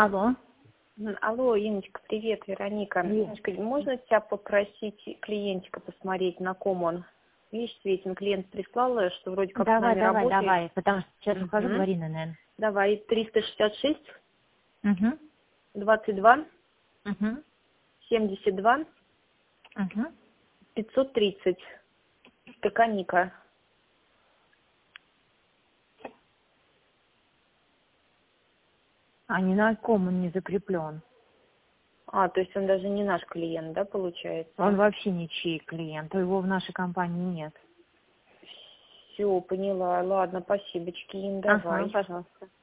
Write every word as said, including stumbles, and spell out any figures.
Алло. М, Алло, Инночка, привет, Вероника. Привет. Инночка, можно тебя попросить клиентика посмотреть, на ком он? Видишь, Светин, клиент прислала, что вроде как с Давай, нами давай, работает. давай, потому что сейчас Мгм. ухожу, говори, наверное. Давай, триста шестьдесят шесть, Угу, двадцать два, угу, семьдесят два, угу. пятьсот тридцать. Стаканика. А ни на ком он не закреплен. А, то есть он даже не наш клиент, да, получается? Он вообще ничей клиент, его в нашей компании нет. Все, поняла. Ладно, спасибо, Ин, Ага, давай. пожалуйста.